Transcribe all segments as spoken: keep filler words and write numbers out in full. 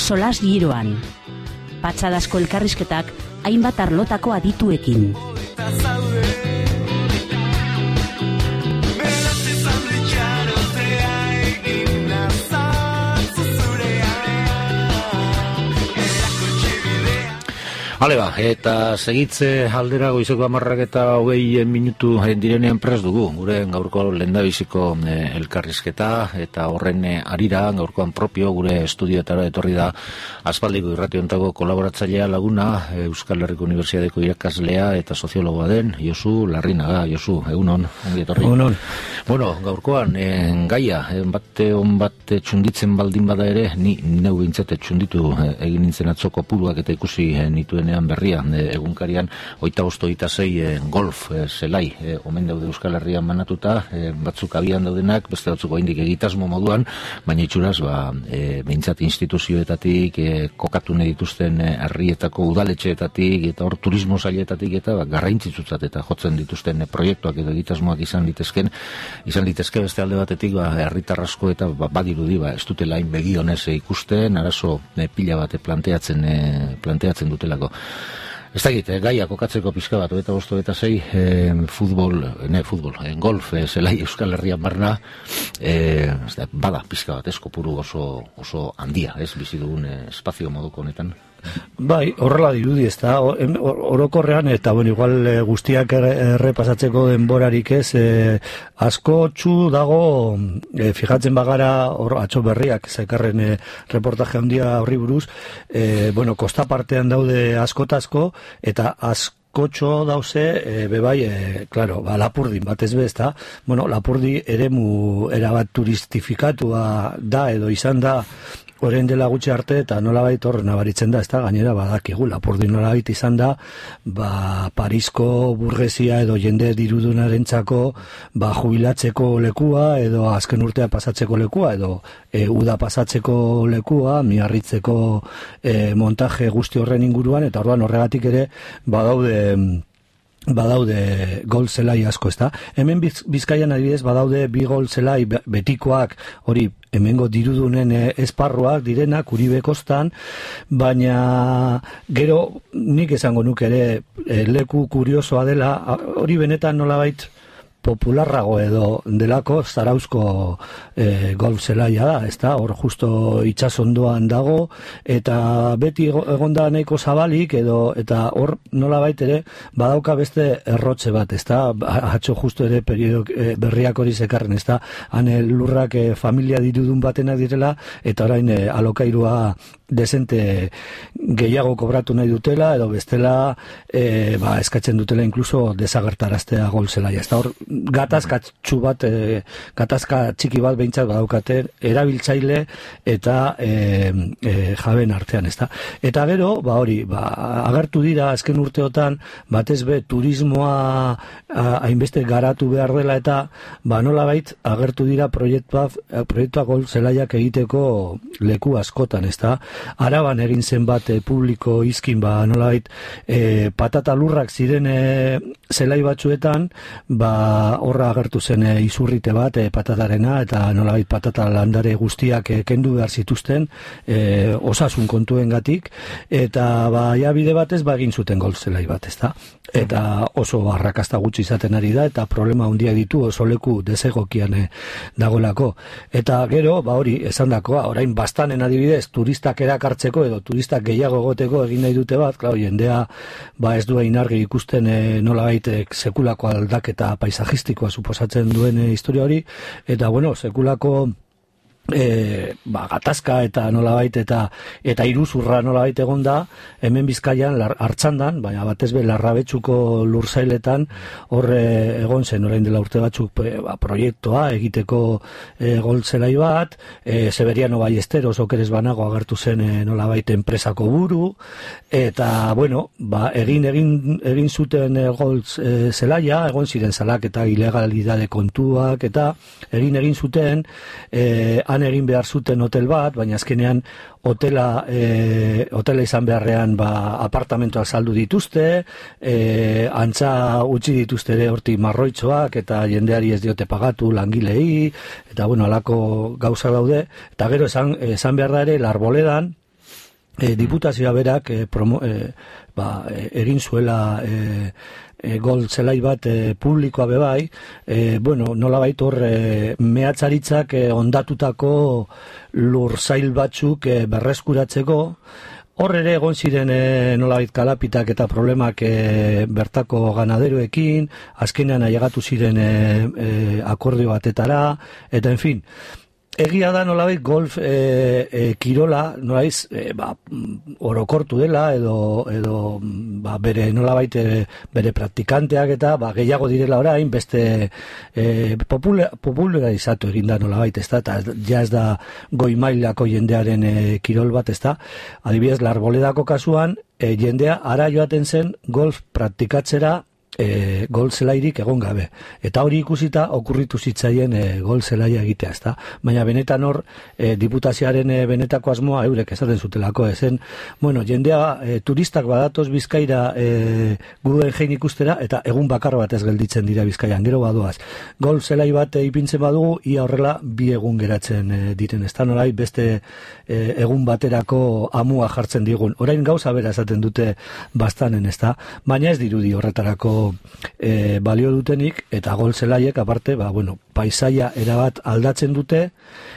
solas giroan. Patxadasko elkarrizketak hainbat arlotako adituekin. Hale ba, eta segitze aldera goizeko hamarrak eta hogei minutu direnean prest dugu, gure gaurko lehendabiziko eh, elkarrizketa, eta horren eh, arira, gaurkoan propio, gure estudioetara etorri da aspaldiko irrationtako kolaboratzailea laguna, eh, Euskal Herriko Unibertsitateko irakaslea eta soziologoa den, Josu Larrinaga. Josu, egunon, ongi etorri. Egunon. Bueno, gaurkoan, eh, gaia, eh, bate on bat txunditzen baldin bada ere, ni neu bintzete txunditu eh, egin nintzen atzoko puruak eta ikusi eh, nituen berria, e, egunkarian hogeita bost hogeita sei e, golf e, zelai e, omen daude Euskal Herrian banatuta, e, batzuk abian daudenak, beste batzuk oraindik egitasmo moduan, baina itxuraz ba, e, behintzat instituzioetatik e, kokatu nahi dituzten e, herrietako udaletxeetatik eta hor turismo sailetatik eta ba, garrantzitsutzat eta jotzen dituzten e, proiektuak edo egitasmoak izan litezken izan litezke beste alde batetik ba, herritar asko eta ba, badirudi ba, ez dutela hain begi honez e, ikusten, arazo e, pila bat planteatzen, e, planteatzen dutelako. Ez da egite, gaia kokatzeko pizka bat, eta bostu eta zei, e, futbol, ne, futbol, e, golf, e, zelai Euskal Herrian barna, e, da, bada pizka bat, ez, kopuru oso, oso handia, ez, bizi dugun e, espazio moduko honetan. Bai, horrela dirudi ez da, orokorrean, eta bueno, igual guztiak errepasatzeko denborarik ez, e, asko txu dago, e, fijatzen bagara, hor, atxo berriak, zekarren e, reportaje handia horri buruz, e, bueno, kosta partean daude askotazko, eta asko kotxo dauze, e, bebai, e, claro, ba, Lapurdin batez be, ezta? Bueno, Lapurdi eremu erabat turistifikatua da edo izan da orain dela gutxi arte eta nolabait hor nabaritzen da, ezta? Gainera badakigu Lapurdi nolabait izan da, ba Parisko burgesia edo jende dirudunarentzako ba jubilatzeko lekua edo azken urtea pasatzeko lekua edo e, uda pasatzeko lekua, miarritzeko e, montaje guzti horren inguruan eta orduan horregatik ere badaude badaude gol zelai asko, ezta? Hemen biz, Bizkaian adibidez badaude bi gol zelai betikoak, hori hemengo dirudunen esparruak direnak Uribe kostan, baina gero nik esango nuke ere leku kuriosoa dela, hori benetan nolabait popularrago edo delako Zarauzko e, golf zelaia da, ezta? Hor justo itsasondoan dago eta beti egonda nahiko zabalik edo eta hor nolabait ere badauka beste errotze bat, ezta? Atzo justo ere periodo e, berriak hori zekarren, ezta? Han lurrak e, familia dirudun batenak direla eta orain e, alokairua desente gehiago kobratu nahi dutela edo bestela e, ba, eskatzen dutela inkluso desagertaraztea gol zelaia, ezta? Hor gatazka txu bat, e, gatazka txiki bat behintzat badaukate erabiltzaile eta e, e, jaben artean, ezta? Eta gero, ba hori, ba, agertu dira azken urteotan, batez be turismoa hainbeste garatu behar dela eta ba nolabait agertu dira proiektua, proiektua gol zelaiak egiteko leku askotan, ezta? Araban egin zen bat e, publiko izkin, ba nolabait e, patata lurrak ziren e, zelai batzuetan, ba horra agertu zen e, izurrite bat e, patatarena eta nolabait patata landare guztiak e, kendu behar zituzten e, osasun kontuengatik eta ba ja bide batez ba egin zuten gol zelai bat, ezta? Eta oso arrakasta gutxi izaten ari da eta problema handia ditu oso leku desegokian e, dagoelako. Eta gero, ba hori, esandakoa, orain bastanen adibidez turistak erakartzeko edo turistak gehiago egoteko egin nahi dute bat, claro, jendea ba ez du egin argi ikusten e, nolabait e, sekulako aldaketa paisajistikoa suposatzen duen e, historia hori, eta bueno, sekulako E, ba, gatazka eta nolabait eta eta iruzurra nolabait egon da hemen Bizkaian lar, hartzandan, baina batez be Larrabetxuko lurzailetan hor e, egon zen orain dela urte batzuk e, ba, proiektua egiteko e, gol zelai bat, e, Severiano Ballesteros okeres banago agertu zen e, nolabait enpresako buru eta bueno, ba, egin egin egin zuten e, gol e, zelaia, egon ziren salak eta ilegalidade kontuak eta egin egin zuten e, han egin behar zuten hotel bat, baina azkenean hotela, e, hotela izan beharrean ba, apartamentoak saldu dituzte, e, antza utzi dituzte ere hortik marroitzoak, eta jendeari ez diote pagatu langilei, eta bueno, alako gauza daude, eta gero esan, esan behar da ere, Larboledan, e, diputazioa berak e, promo, e, ba, e, egin zuela e, e, gol zelai bat e, publikoa bebai, e, bueno, nolabait hor e, mehatzaritzak e, ondatutako lursail batzuk e, berreskuratzeko. Hor ere egon ziren e, nolabait kalapitak eta problemak e, bertako ganaderoekin, azkenean ailegatu ziren e, e, akordio batetara, eta en fin, egia da nolabait golf e, e, kirola nolabait e, ba, orokortu dela edo, edo ba, bere nolabait e, bere praktikanteak eta ba, gehiago direla orain beste e, popula, popularizatu egin da nolabait ez da, eta ja ez da goi mailako jendearen e, kirol bat ez da, adibidez Larboledako kasuan e, jendea ara joaten zen golf praktikatzera E, gol zelairik egon gabe. Eta hori ikusita okurritu zitzaien e, gol zelaia egitea, ezta? Baina benetan hor e, diputazioaren e, benetako asmoa eurek esaten zutelako, ezen, bueno, jendea e, turistak badatoz Bizkaira e, Guggenheim ikustera eta egun bakar bat ez gelditzen dira Bizkaian, gero badoaz. Gol zelai bat e, ipintzen badugu, ia horrela bi egun geratzen e, diren, ezta? Norai beste e, egun baterako amua jartzen digun. Orain gauza bera esaten dute bastanen, ezta? Baina ez dirudi horretarako E, balio dutenik, eta gol zelaiek aparte, ba, bueno, paisaia erabat aldatzen dute,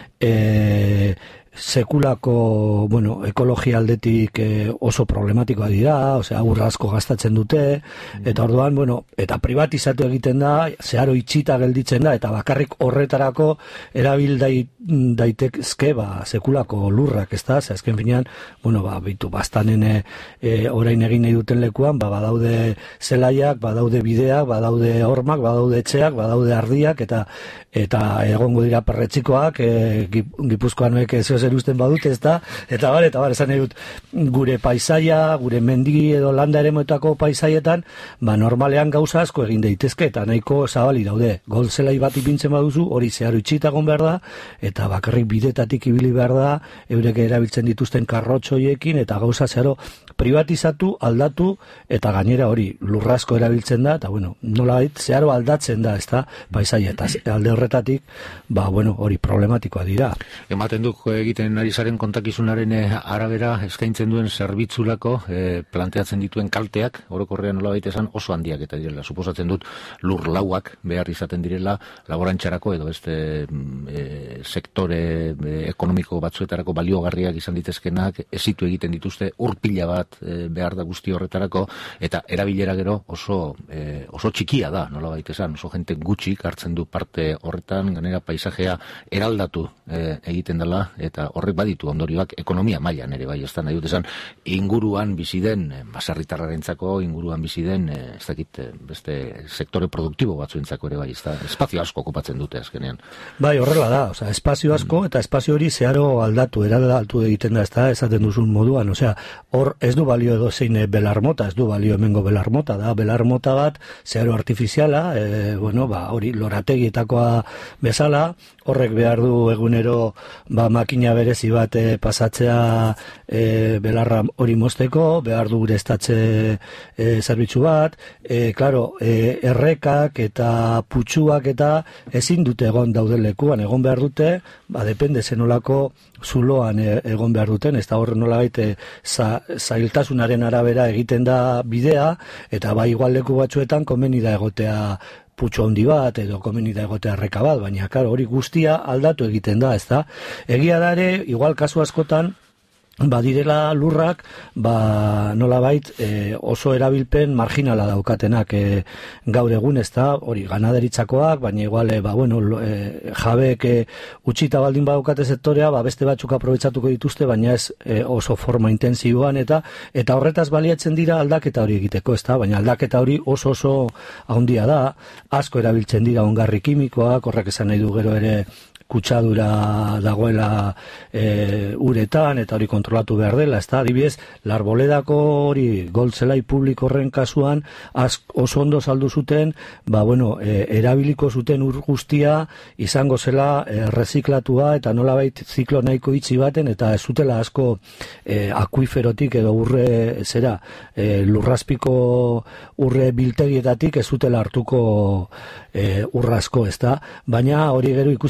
e, sekulako, bueno, ekologia aldetik e, oso problematikoa dira, osea, aurra asko gastatzen dute, eta orduan, bueno, eta privatizatu egiten da, zeharo itxita gelditzen da, eta bakarrik horretarako erabil dai, daitezke, ba, sekulako lurrak, ez da, ze azken finean, bueno, ba, bitu, bastanen e, orain egin nahi duten lekuan, ba, badaude zelaiak, badaude bideak, badaude hormak, badaude etxeak, badaude ardiak, eta eta egongo dira perretxikoak, e, Gipuzkoanoek ez zer usten badute, ez da, eta bar, eta bar, esan nahi dut, gure paisaia, gure mendi edo landa eremuetako paisaietan, ba, normalean gauza asko egin daitezke, eta nahiko zabali daude, gol zelai bat ipintzen baduzu, hori zeharo itxitagon behar da, eta bakarrik bidetatik ibili behar da, eurek erabiltzen dituzten karrotxoiekin, eta gauza zeharo privatizatu, aldatu, eta gainera hori lurrasko erabiltzen da, eta bueno, nolabait zeharo aldatzen da, ez da, paisaia, eta alde horretatik, ba, bueno, hori problematikoa dira. Ematen duk egiten ari zaren kontakizunaren arabera eskaintzen duen zerbitzulako e, planteatzen dituen kalteak, orokorrean nolabait esan oso handiak eta direla. Suposatzen dut lur lauak behar izaten direla laborantxarako edo beste e, sektore e, ekonomiko batzuetarako baliogarriak izan ditezkenak, ezitu egiten dituzte urpila bat e, behar da guzti horretarako, eta erabilera gero oso, e, oso txikia da, nolabait esan, oso jente gutxik hartzen du parte horretan, ganera paisajea eraldatu e, egiten dela, eta horrek baditu ondorioak ekonomia mailan ere bai, ez da nahi dut esan, inguruan bizi den, baserritarrarentzako inguruan bizi den, ez dakit, beste sektore produktibo batzuentzako ere bai, ez da, espazio asko okupatzen dute azkenean. Bai, horrela da, osea, espazio asko, eta espazio hori zeharo aldatu, eraldatu egiten da, ez da, esaten duzun moduan, osea, hor ez du balio edo zein belarmota, ez du balio hemengo belarmota, da, belarmota bat, zeharo artifiziala, e, bueno, ba, hori lorategietakoa bezala, horrek behar du egunero, ba, makina berezi bat e, pasatzea e, belarra hori mozteko, behar du urestatze e, zerbitzu bat, e, claro, e, errekak eta putxuak eta ezin dute egon dauden lekuan, egon behar dute, ba, depende zenolako zuloan e, egon behar duten, ez da hor nola baite za, zailtasunaren arabera egiten da bidea, eta ba igual leku batzuetan komeni da egotea putxo handi bat, edo komeni da egotea erreka bat, baina klar, hori guztia aldatu egiten da, ez da? Egia da ere, igual kasu askotan, badirela lurrak, ba, nolabait e, oso erabilpen marginala daukatenak e, gaur egun, ez da, hori ganaderitzakoak, baina igual, e, ba, bueno, e, jabeek e, utxita baldin badukate sektorea, ba, beste batzuk aprobetsatuko dituzte, baina ez e, oso forma intensiboan, eta eta horretaz baliatzen dira aldaketa hori egiteko, ez da, baina aldaketa hori oso oso handia da, asko erabiltzen dira ongarri kimikoak, horrek esan nahi du gero ere, kutsadura dagoela e, uretan, eta hori kontrolatu behar dela, ez da, adibidez, Larboledako hori goltzelai publiko horren kasuan, ask, oso ondo saldu zuten, ba, bueno, e, erabiliko zuten ur guztia, izango zela e, reziklatua, eta nolabait ziklo nahiko itxi baten, eta ez zutela asko e, akuiferotik edo urre, zera, e, lurraspiko urre biltegietatik ez zutela hartuko e, urrasko, ez da, baina hori gero ikusi beharko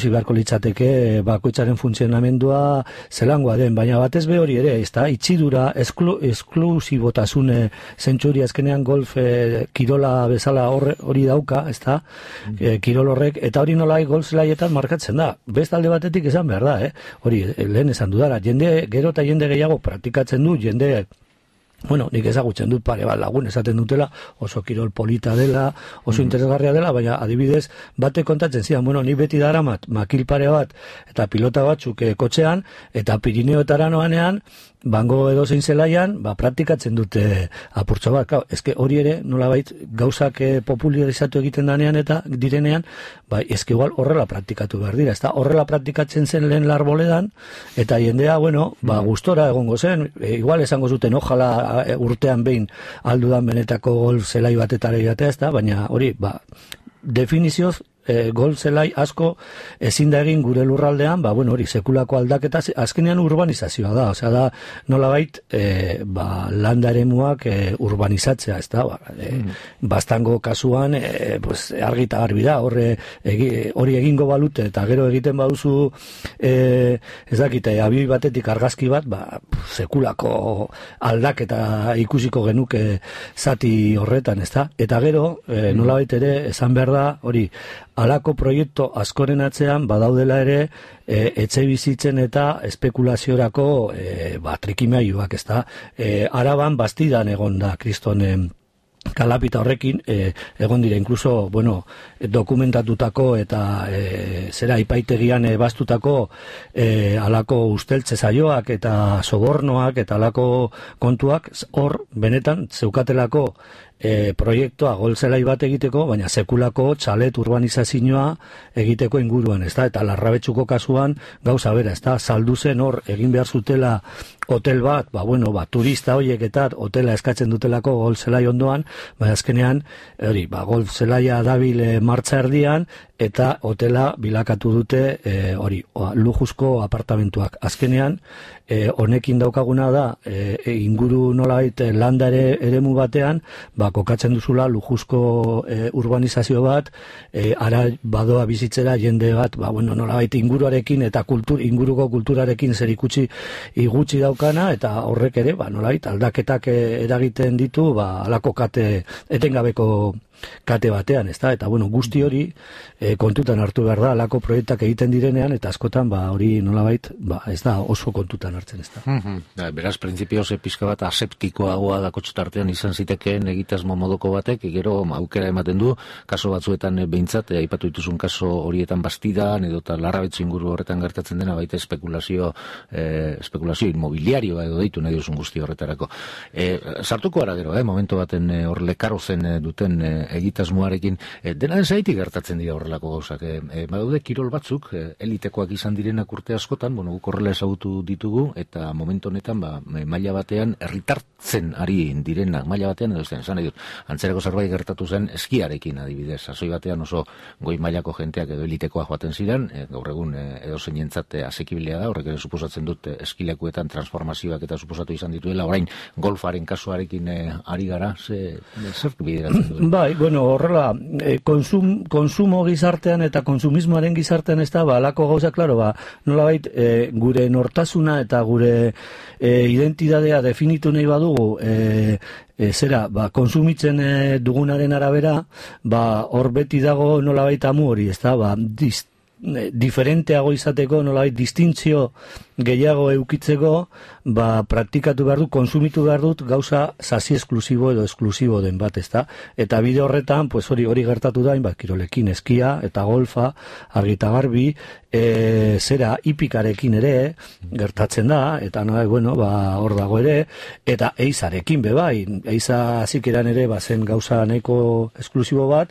litzateke bakoitzaren funtzionamendua zelangoa den, baina batez be hori ere, ez da, itxidura, esklu, esklusibotasune zentsuri azkenean golf e, kirola bezala horre, hori dauka, ez da, mm. e, kirol horrek, eta hori nolai golf zelaietan markatzen da. Bestalde batetik esan behar da, eh? Hori, lehen esan dudara, jende, gero eta jende gehiago praktikatzen du, jende bueno, nik ezagutzen dut pare bat lagun esaten dutela, oso kirol polita dela, oso mm. interesgarria dela, baina adibidez bate kontatzen zidan, bueno, nik beti daramat makil pare bat eta pilota batzuk eh, kotxean, eta Pirineoetara noanean, bango edo zein zelaian, ba, praktikatzen dute apurtxo bat. Kau, eske hori ere, nolabait, gauzak eh, popularizatu egiten danean eta direnean, ba, eske igual horrela praktikatu behar dira. Ezta horrela praktikatzen zen lehen larboledan, eta jendea, bueno, ba, gustora egongo zen, e, igual esango zuten, ojala e, urtean behin aldudan benetako golf zelai batetara jatea, ezta, baina hori, ba, definizioz, E, golf zelai asko ezin da egin gure lurraldean, ba, bueno, hori, sekulako aldaketa, azkenean urbanizazioa da, osea da, nolabait, e, ba, landa eremuak e, urbanizatzea, ez da, ba, e, mm. Bastango kasuan, e, pues, argita garbi da, horre, egi, hori egingo balute, eta gero egiten baduzu, e, ez dakite, abi batetik argazki bat, ba, sekulako aldaketa ikusiko genuke zati horretan, ez da, eta gero, e, nolabait ere, esan behar da, hori, halako proiektu askoren atzean badaudela ere e, etxe bizitzen eta espekulaziorako e, ba, trikimailuak, ez da. E, Araban Bastidan egon da kriston e, kalapita horrekin, e, egon dira inkluso, bueno, dokumentatutako eta e, zera ipaitegian e, bastutako e, alako usteltze zaioak eta sobornoak eta alako kontuak, hor benetan zeukatelako E, proiektua golzelai bat egiteko, baina sekulako txalet urbanizazioa egiteko inguruan, ez da, eta Larrabetxuko kasuan gauza bera, ez da, saldu zen hor egin behar zutela hotel bat, ba, bueno, ba, turista horiek eta hotela eskatzen dutelako golzelai ondoan, baina azkenean, hori, ba, golzelaia dabil e, martxa erdian, eta hotela bilakatu dute e, hori, oa, lujuzko apartamentuak. Azkenean, e, honekin daukaguna da, e, e, inguru nolabait landare eremu batean, ba, kokatzen duzula lujuzko e, urbanizazio bat, e, ara badoa bizitzera jende bat, ba, bueno, nolabait inguruarekin eta kultur, inguruko kulturarekin zer ikutsi igutzi daukana, eta horrek ere, ba, nolabait aldaketak eragiten ditu, ba, alako kate etengabeko kate batean, ez da, eta bueno, guzti hori e, kontutan hartu behar da, alako proiektak egiten direnean, eta askotan, ba, hori nolabait, ba, ez da, oso kontutan hartzen, ez da. Mm-hmm. Beraz, printzipioz, pizka bat aseptikoagoa da kotxetartean izan zitekeen egitasmo modoko batek, gero aukera ematen du, kaso batzuetan behintzat, e, aipatu dituzun kaso horietan Bastidan, edo eta Larrabetxu inguru horretan gertatzen dena, baita espekulazio, e, espekulazio inmobiliarioa edo deitu nahi duzun guzti horretarako. E, sartuko ara gero, eh, momentu baten e, hor lekaro zen e, duten e, egitasmoarekin, e, dena zaitik gertatzen dira horrelako gauzak. E, e, badaude kirol batzuk, e, elitekoak izan direnak urte askotan, bueno, guk horrela ezagutu ditugu, eta momentu honetan, ba, maila batean, herritartzen ari direnak, maila batean, edo zen, esan nahi dut, antzerako zerbait gertatu zen eskiarekin adibidez, azoi batean oso goi mailako jenteak edo elitekoak joaten ziren, e, gaur egun e, edo zeinentzat asekibilea da, horrek ere suposatzen dut eskilekuetan transformazioak eta suposatu izan dituela, orain golfaren kasuarekin e, ari gara, ze, zer bideratzen duen? Bai, bueno, horrela, eh, konsum, konsumo gizartean eta konsumismoaren gizartean ez da, ba, alako gauza, klaro, ba, nolabait, eh, gure nortasuna eta gure eh, identidadea definitu nahi badugu, eh, e, zera, ba, konsumitzen e, dugunaren arabera, ba, hor beti dago nolabait amu hori, ez da, ba, dist, diferenteago izateko, nolabait distintzio gehiago eukitzeko, ba, praktikatu behar dut, konsumitu behar dut gauza sasi esklusibo edo esklusibo den bat, ezta? Eta bide horretan, pues hori hori gertatu da, ba, kirolekin eskia eta golfa, argita garbi, e, zera hipikarekin ere gertatzen da, eta no, bueno, ba, hor dago ere, eta eizarekin be bai, eiza zikeran ere, ba, zen gauza nahiko esklusibo bat,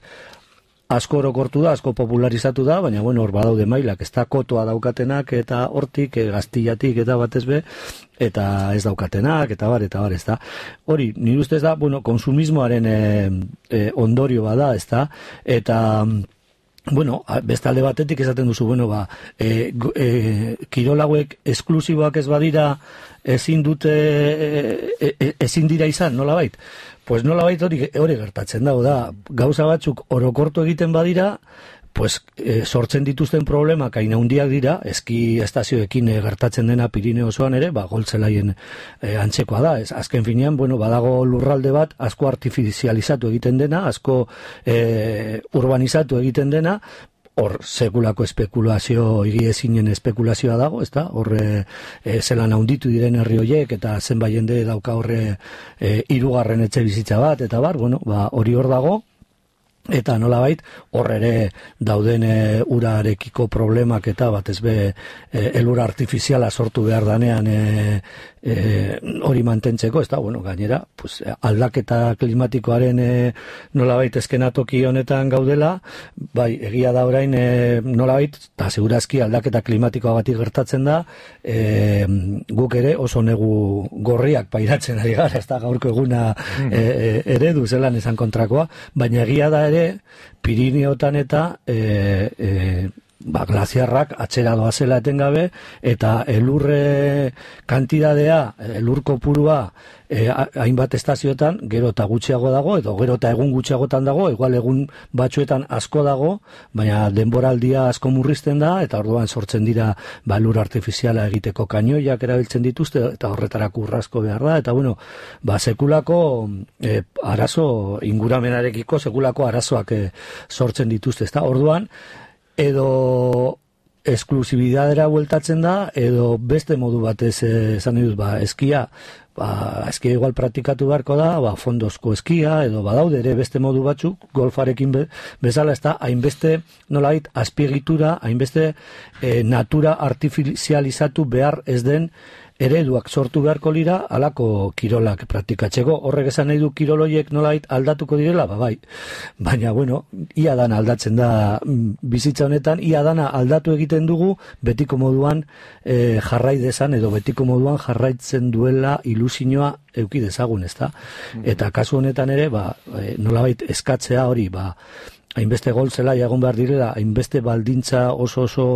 asko orokortu da, asko popularizatu da, baina bueno, hor badaude mailak, ez da kotoa daukatenak eta hortik, e, gaztillatik eta batez be, eta ez daukatenak, eta bar, eta bar, ez da. Hori, nire ustez da, bueno, konsumismoaren e, e, ondorio bada, ez da, eta bueno, bestalde batetik esaten duzu, bueno, ba, e, e, kirolauek esklusiboak ez badira ezin dute, e, e, ezin dira izan, nola bait? Pues nolabait hori hori gertatzen dago da, gauza batzuk orokortu egiten badira, pues, e, sortzen dituzten problemak hain handiak dira, eski estazioekin e, gertatzen dena Pirineo osoan ere, ba, goltzelaien e, antzekoa da. Ez, azken finean, bueno, badago lurralde bat, asko artifizializatu egiten dena, asko e, urbanizatu egiten dena, hor sekulako espekulazio, higiezinen espekulazioa dago, ezta? Hor e, zelan handitu diren herri horiek eta zenbait jende dauka horre e, hirugarren etxe bizitza bat eta bar, bueno, ba hori hor dago. Eta nolabait hor ere dauden e, urarekiko problemak eta batez be e, elur artifiziala sortu behar danean e, e, hori mantentzeko, ez da, bueno, gainera, pues, aldaketa klimatikoaren e, nolabait eskenatoki honetan gaudela, bai, egia da orain e, nolabait, eta segurazki aldaketa klimatikoa batik gertatzen da, e, guk ere oso negu gorriak pairatzen ari gara, ez da, gaurko eguna e, e, eredu zelan esan kontrakoa, baina egia da ere Pirineotan eta e, e, ba, glaziarrak atzera doazela etengabe eta elurre kantidadea, elur kopurua e, hainbat estazioetan gero eta gutxiago dago, edo gero eta egun gutxiagotan dago, igual egun batzuetan asko dago, baina denboraldia asko murrizten da, eta orduan sortzen dira ba, elur artifiziala egiteko kainoiak erabiltzen dituzte, eta horretarako urrazko behar da, eta bueno, ba, sekulako e, arazo inguramenarekiko sekulako arazoak e, sortzen dituzte, ezta? Orduan, edo esklusibidadera bueltatzen da, edo beste modu batez esan dut, ba, eskia, ba, eskia igual praktikatu beharko da, ba, fondozko eskia, edo badaude ere beste modu batzuk, golfarekin be, bezala ez da, hainbeste nolait azpiegitura, hainbeste e, natura artifizializatu behar ez den ereduak sortu beharko lira alako kirolak praktikatzeko. Horrek esan nahi du kiroloiek nolait aldatuko direla, ba bai. Baina, bueno, ia dana aldatzen da bizitza honetan, ia dana aldatu egiten dugu betiko moduan e, jarrai dezan, edo betiko moduan jarraitzen duela ilusioa euki dezagun, ezta? Eta kasu honetan ere, ba, e, nolabait eskatzea hori, ba, hainbeste gol zelai egon behar direla, hainbeste baldintza oso oso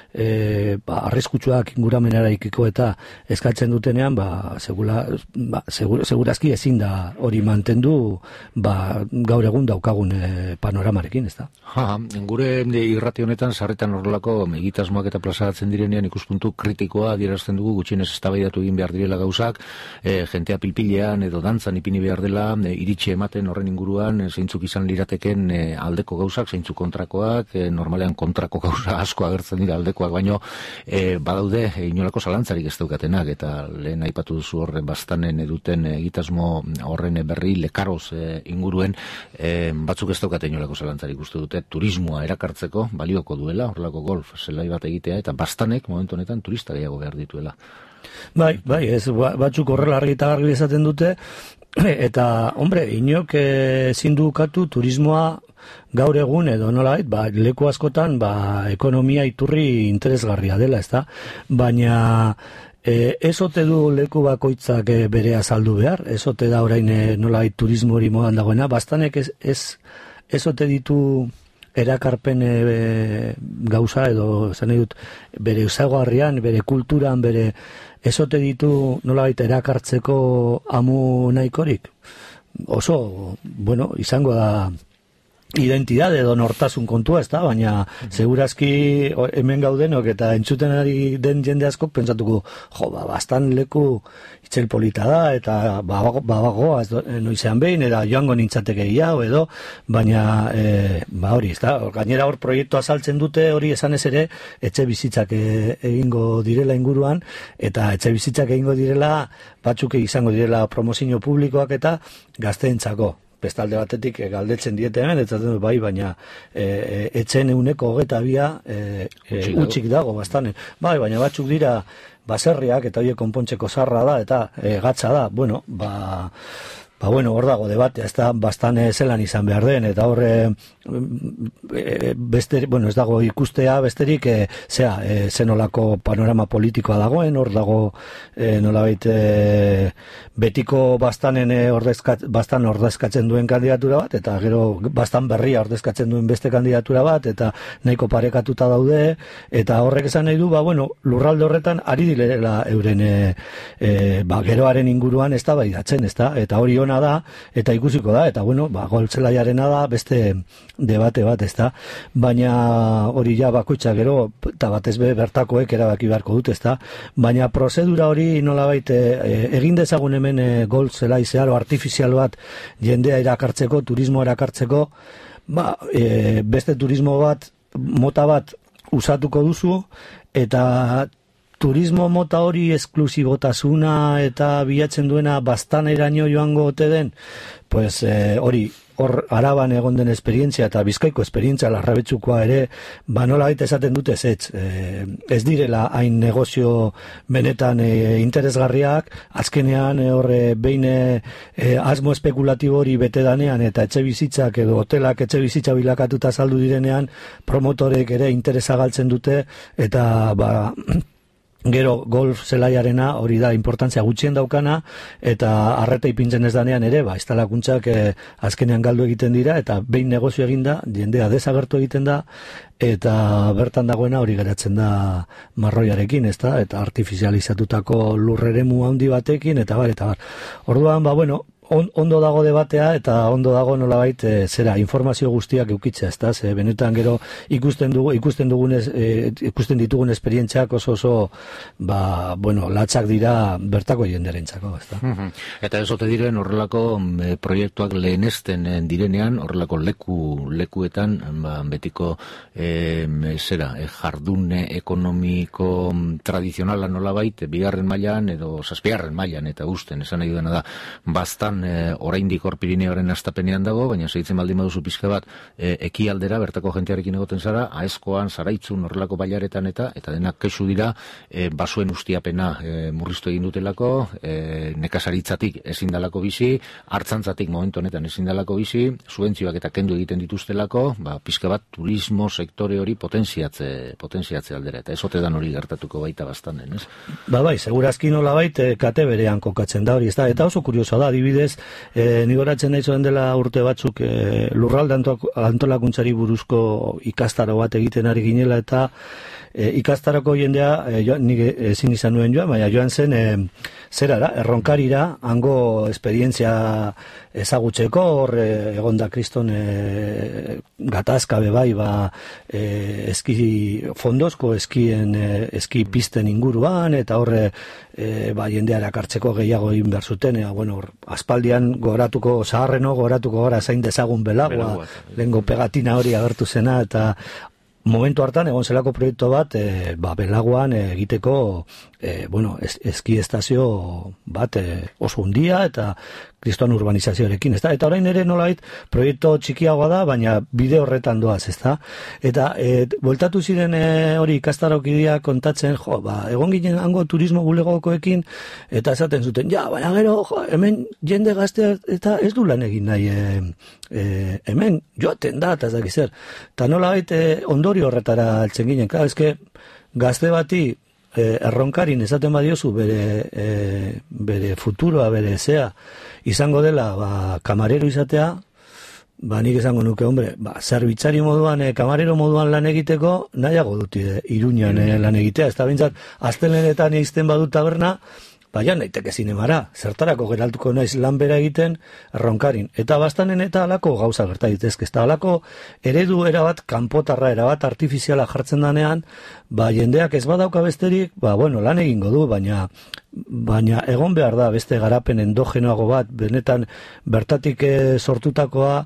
e, ba, arriskutsuak inguramenara ikiko eta eskatzen dutenean, ba, segula, ba, segur, segurazki ezin da hori mantendu ba, gaur egun daukagun e, panoramarekin, ez da? Ha, gure irrati honetan sarretan horrelako egitasmoak eta plazaratzen direnean ikuspuntu kritikoa adierazten dugu, gutxienez eztabaidatu egin behar direla gauzak, e, jentea pilpilean edo dantzan ipini behar dela, e, iritsi ematen horren inguruan, e, zeintzuk izan lirateken e, aldeko gauzak, zeintzu kontrakoak, e, normalean kontrako gauza asko agertzen dira aldekoak, baino e, badaude e, inolako zalantzarik ez daukatenak, eta lehen aipatu duzu horren bastanen eduten egitasmo horren berri lekaroz e, inguruen, e, batzuk ez daukate inolako zalantzarik uste dute, turismoa erakartzeko balioko duela, horrelako golf zelai bat egitea, eta bastanek momentu honetan turista gehiago behar dituela. Bai, bai, ez batzuk horrela argi eta garbi esaten dute, eta, hombre, inok ezin du ukatu turismoa gaur egun edo nolait, ba, leku askotan ba, ekonomia iturri interesgarria dela, ezta? Baina e, ez ote du leku bakoitzak e, bere azaldu behar, ez ote da orain e, nolait turismo hori modan dagoena, bastanek ez, ez, ez ote ditu erakarpen e, gauza edo zan dut bere usagarrian, bere kulturan, bere ezote ditu nolabait erakartzeko amu nahikorik. Oso, bueno, izango da identidade edo nortasun kontua, ez da, baina mm-hmm. segurazki hemen gaudenok eta entzuten ari den jende askok pentsatuko, jo, ba, bastan leku itxel polita da, eta babagoa ba, noizean behin, eta joango nintzateke gehiago edo, baina e, ba hori, ez da, gainera hor proiektua saltzen dute, hori esan ez ere, etxe bizitzak e, egingo direla inguruan, eta etxe bizitzak egingo direla, batzuk izango direla promozio publikoak eta gazteentzako. Bestalde batetik e, galdetzen diete hemen, eta bai, baina e, e, etxen euneko hogeta bia e, e, utxik dago, bastane. Bai, baina batzuk dira baserriak, eta horiek konpontzeko zarra da, eta e, gatza da, bueno, ba... Ba, bueno, hor dago debatea, ez da bastane zelan izan behar den, eta horre e, beste, bueno, ez dago ikustea besterik, e, zea, e, zenolako panorama politikoa dagoen, hor dago e, nolabait e, betiko bastanen e, ordezkat, bastan ordezkatzen duen kandidatura bat, eta gero bastan berria ordezkatzen duen beste kandidatura bat, eta nahiko parekatuta daude, eta horrek esan nahi du, ba, bueno, lurralde horretan ari direla euren e, e, ba, geroaren inguruan ez da baidatzen, ez da, eta hori ona da, eta ikusiko da, eta bueno, ba, golzelaiarena da, beste debate bat, ezta, baina hori ja bakoitza gero, eta batez be bertakoek erabaki beharko dut, ezta, baina prozedura hori nolabait e, egin dezagun hemen e, golzelai zeharo artifizial bat jendea erakartzeko, turismo erakartzeko, ba, e, beste turismo bat, mota bat usatuko duzu, eta turismo mota hori esklusibotasuna eta bilatzen duena bastaneraino joango ote den, pues eh, hori hor Araban egon den esperientzia eta Bizkaiko esperientzia larrabetzukoa ere, ba nolabait esaten dute ezetz, e, ez direla hain negozio benetan e, interesgarriak, azkenean e, horre behin e, asmo espekulatibo hori bete danean eta etxe bizitzak edo hotelak etxe bizitza bilakatuta saldu direnean, promotorek ere interesa galtzen dute eta ba gero golf zelaiarena hori da importantzia gutxien daukana eta arreta ipintzen ez danean ere, ba, instalakuntzak eh, azkenean galdu egiten dira eta behin negozio eginda, jendea desagertu egiten da eta bertan dagoena hori geratzen da marroiarekin, ezta? Eta artifizializatutako lurreremu handi batekin eta bar, eta bar. Orduan, ba, bueno, On, ondo dago debatea eta ondo dago nolabait e, zera informazio guztiak eukitzea, ezta? Ze benetan gero ikusten dugu ikusten dugunez e, ikusten ditugun esperientziak oso oso ba bueno, latzak dira bertako jenderentzako, ezta? Mm-hmm. Eta ez ote diren horrelako e, proiektuak lehenesten direnean, horrelako leku lekuetan ba, betiko e, zera, e, jardune ekonomiko tradizionala nolabait bigarren mailan edo zazpigarren mailan eta usten esan nahi duena da bastan E, oraindik hor Pirineoren astapenean dago, baina segitzen baldin baduzu pizka bat e, ekialdera, bertako jentearekin egoten zara, Aezkoan, Zaraitzun, horrelako bailaretan eta eta denak kexu dira e, basuen ustiapena e, murriztu egin dutelako, e, nekazaritzatik ezin dalako bizi, hartzantzatik momentu honetan ezin dalako bizi, subentzioak eta kendu egiten dituztelako, ba, pizka bat turismo sektore hori potentziatze, potentziatze aldera, eta ez ote dan hori gertatuko baita bastanen, ez? Ba bai, segurazki nolabait e, kate berean kokatzen da hori, ez da, eta oso kuriosoa da, adibidez, E, nigoratzen nahi zoen dela urte batzuk e, lurralde antolakuntzari buruzko ikastaro bat egiten ari ginela eta e, ikastaroko jendea e, jo, nik ezin izan nuen joan, baina joan zen e, zerara, erronkarira, hango esperientzia ezagutzeko, hor e, egonda kriston e, gatazka bebai ba, e, eski fondozko eskien e, eski pisten inguruan eta horre e, ba, jendea erakartzeko gehiago egin behar zuten, e, bueno, hor, aspaldian goratuko zaharreno, goratuko gara zain dezagun belagoa, lehengo pegatina hori agertu zena, eta momentu hartan egon zelako proiektu bat e, ba, belagoan e, egiteko e, bueno, es, eski estazio bat e, oso hundia eta kriston urbanizazioarekin, ezta? Eta orain ere nolait proiektu txikiagoa da, baina bide horretan doaz, ezta? Eta e, bueltatu ziren e, hori ikastarokidia kontatzen, jo, ba, egon ginen hango turismo bulegokoekin, eta esaten zuten, ja, baina gero, jo, hemen jende gaztea eta ez du lan egin nahi, e, e, hemen joaten da, eta ez dakiz zer. Eta nolait e, ondori horretara altzen ginen, claro, eske gazte bati E, erronkarin esaten badiozu bere, e, bere futuroa, bere zea izango dela ba, kamarero izatea, ba, nik esango nuke, hombre, ba, zerbitzari moduan, e, kamarero moduan lan egiteko nahiago dut e, Iruñan e, lan egitea, ez da bintzat, astelenetan izten badut taberna, baina naiteke zinemara, zertarako geraltuko naiz lan bera egiten erronkarin. Eta bastanen eta alako gauza gerta ditezke, ez da alako eredu erabat kanpotarra, erabat artifiziala jartzen danean, ba jendeak ez badauka besterik, ba bueno, lan egingo du, baina baina egon behar da beste garapen endogenoago bat, benetan bertatik e, sortutakoa,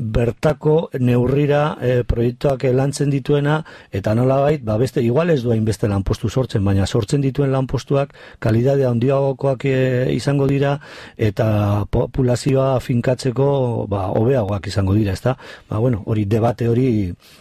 bertako neurrira e, proiektuak lantzen dituena, eta nolabait, ba beste, igual ez duain beste lanpostu sortzen, baina sortzen dituen lanpostuak kalidadea handiagokoak e, izango dira, eta populazioa finkatzeko ba, hobeagoak izango dira, ezta? Ba bueno, hori debate hori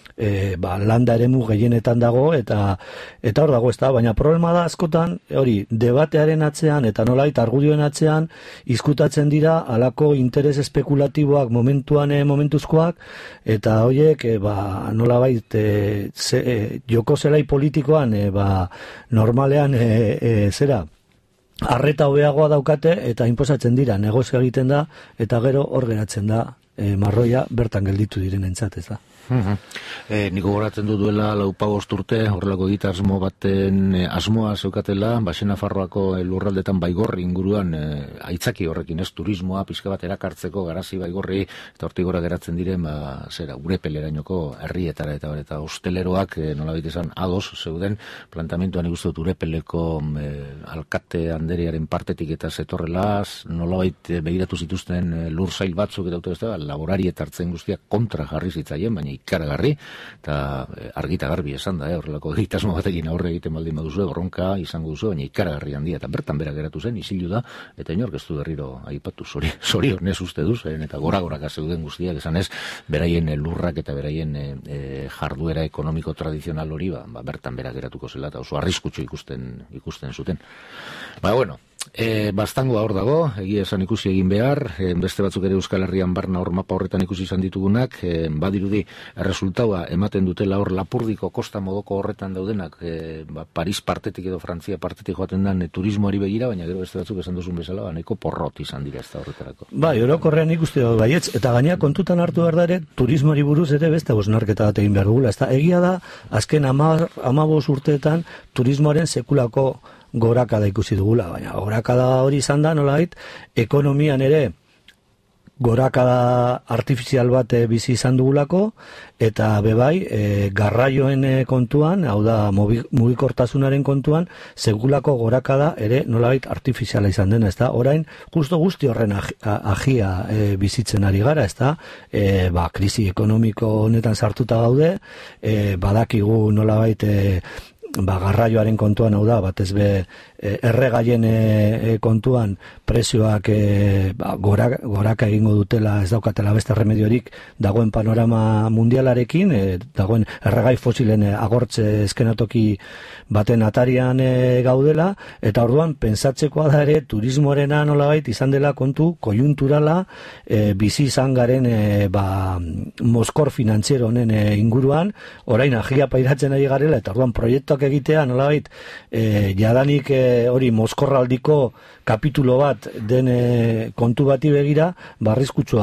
E, ba, landa eremu gehienetan dago eta eta hor dago, ezta, baina problema da askotan hori debatearen atzean eta nolait argudioen atzean izkutatzen dira alako interes espekulatiboak momentuan e, momentuzkoak eta horiek e, ba, nolabait e, ze, e, joko zelai politikoan e, ba, normalean e, e, zera arreta hobeagoa daukate eta inposatzen dira, negozio egiten da eta gero hor geratzen da e, marroia bertan gelditu direnentzat, ez da. Uhum. E, niko goratzen du duela laupagost urte, horrelako egite asmo baten e, asmoa zeukatela, Baxe Nafarroako e, lurraldetan Baigorri inguruan e, aitzaki horrekin, ez, turismoa pixka bat erakartzeko garazi Baigorri, eta hortik gora geratzen diren, ba, zera, Urepelerainoko herrietara eta eta hosteleroak e, nolabait esan ados zeuden plantamentuan ikusten dut Urepeleko e, alkate handeriaren partetik eta zetorrelaz, nolabait e, begiratu zituzten e, lur zail batzuk eta ez da, laborari eta hartzen guztiak kontra jarri zitzaien, baina ikaragarri, eta argita garbi esan da, eh, horrelako egitasmo batekin aurre egiten baldin baduzue, bronka izango duzu, baina ikaragarri handia, eta bertan bera geratu zen, isilu da, eta inork ez du berriro aipatu, sori, sori honez uste du, zen, eta gora-goraka zeuden guztiak, esan ez, beraien lurrak eta beraien e, e, jarduera ekonomiko tradizional hori, ba, ba, bertan bera geratuko zela, eta oso arriskutsu ikusten, ikusten zuten. Ba, bueno, E, bastangoa hor dago, egia esan ikusi egin behar, e, beste batzuk ere Euskal Herrian barna hor mapa horretan ikusi izan ditugunak, e, badirudi erresultaua ematen dutela hor Lapurdiko kosta modoko horretan daudenak, e, ba, Paris partetik edo Frantzia partetik joaten den e, turismoari begira, baina gero beste batzuk esan duzun bezala, ba, nahiko porrot izan dira ez da horretarako. Bai, orokorrean ikuste dut baietz, eta gaina kontutan hartu behar da ere, turismoari buruz ere beste hausnarketa bat egin behar dugula, ez da, egia da, azken hamabost urteetan turismoaren sekulako gorakada ikusi dugula, baina gorakada hori izan da, nolait, ekonomian ere gorakada artifizial bat bizi izan dugulako, eta bebai, e, garraioen kontuan, hau da, mugikortasunaren kontuan, segulako gorakada ere nolait artifiziala izan dena, ez da, orain, justo guzti horren agia e, bizitzen ari gara, ez da, e, ba, krisi ekonomiko honetan sartuta gaude, e, badakigu nolabait, e, ba, garraioaren kontuan, hau da, batez be erregaien e, kontuan prezioak e, ba, gora, goraka egingo dutela, ez daukatela beste remediorik dagoen panorama mundialarekin, e, dagoen erregai fosilen e, agortze eskenatoki baten atarian e, gaudela, eta orduan pensatzekoa da ere turismoarena nolabait izan dela kontu kojunturala e, bizi izan garen e, ba, moskor finantziero honen e, inguruan, orain agia pairatzen ari garela, eta orduan proiektuak egitea nolabait e, jadanik e, hori mozkorraldiko kapitulo bat den e, kontu bati begira, barrizkutsua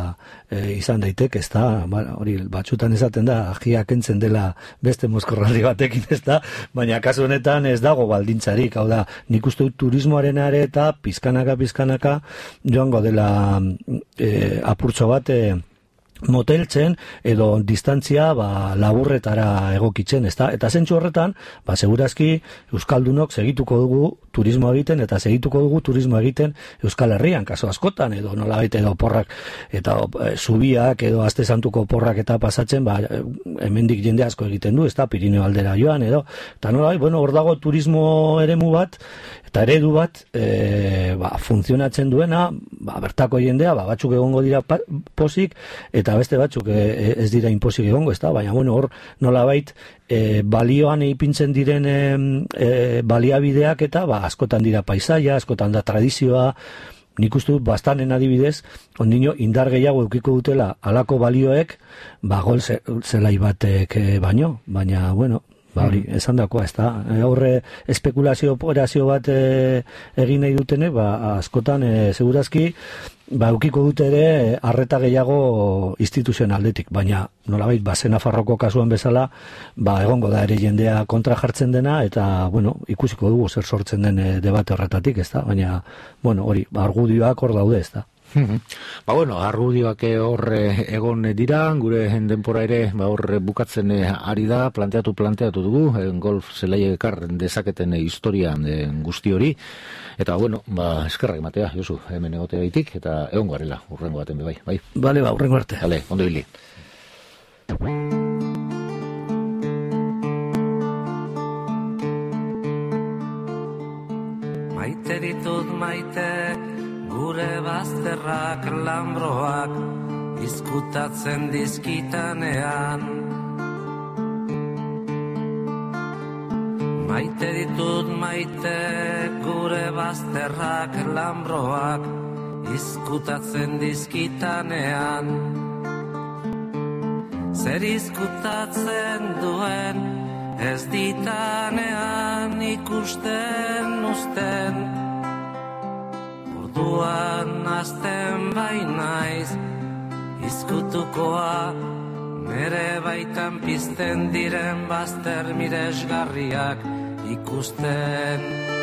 e, izan daitek, ez da, ba, hori batzutan esaten da, agia kentzen dela beste mozkorraldi batekin, ez da, baina kasu honetan ez dago baldintzarik, hau da, nik uste dut turismoaren are eta pizkanaka, pizkanaka, joango dela e, apurtxo bat, e, moteltzen edo distantzia ba, laburretara egokitzen, ezta? Eta zentzu horretan, ba, segurazki Euskaldunok segituko dugu turismo egiten eta segituko dugu turismo egiten Euskal Herrian, kaso askotan, edo nolabait edo porrak eta e, zubiak edo aste santuko porrak eta pasatzen, ba, hemendik jende asko egiten du, ezta? Pirineo aldera joan, edo, eta nolabait, bueno, hor dago turismo eremu bat, eta eredu bat e, ba, funtzionatzen duena, ba, bertako jendea, ba, batzuk egongo dira pa, posik, eta beste batzuk e, ez dira inposik egongo, ez da, baina bueno, hor nolabait e, balioan ipintzen diren e, e, baliabideak eta ba, askotan dira paisaia, askotan da tradizioa, nik uste dut bastanen adibidez, ondino indar gehiago eukiko dutela alako balioek, ba, gol ze, zelai batek e, baino, baina, bueno, ba, hori, esan dakoa, ez da, horre espekulazio operazio bat e, egin nahi dutene, ba, askotan, e, segurazki, ba, eukiko dute ere arreta gehiago instituzionaldetik, baina nolabait Baxe Nafarroko kasuan bezala, ba, egongo da ere jendea kontra jartzen dena, eta, bueno, ikusiko dugu zer sortzen den e, debate horretatik, ez da, baina, bueno, hori, ba, argudioak hor daude, ez da. Ba bueno, argudioak hor egon dira, gure denpora ere ba hor bukatzen ari da, planteatu planteatu dugu, golf zelaia ekar dezaketen historia guzti hori, eta bueno, ba eskerrak ematea, Josu, hemen egotea gaitik, eta egongo garela, urrengo baten bai, bai. Bale, ba, urrengo arte. Bale, ondo hili. Maite ditut maite, gure bazterrak lambroak izkutatzen dizkitanean. Maite ditut maite, gure bazterrak lambroak izkutatzen dizkitanean. Zer izkutatzen duen ez ditanean ikusten uzten. Orduan azten bainaiz izkutukoa, nere baitan pizten diren bazter miresgarriak ikusten.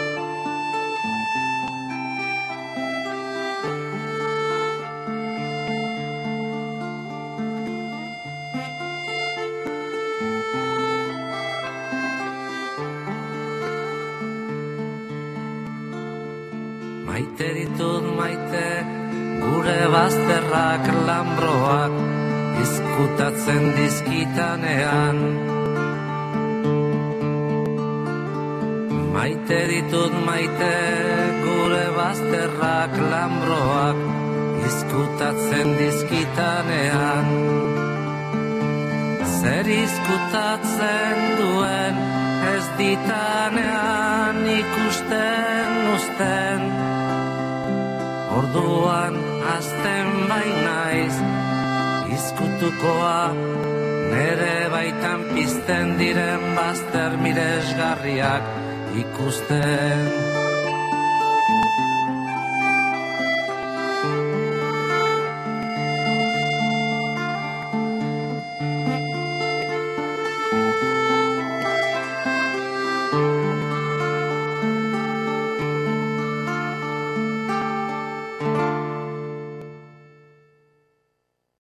Maite ditut maite, gure bazterrak lambroak izkutatzen dizkitanean. Maite ditut maite, gure bazterrak lambroak izkutatzen dizkitanean. Zer izkutatzen duen ez ditanean ikusten uzten. Orduan azten bainaiz, izkutukoa, nere baitan pizten diren bazter miresgarriak ikusten.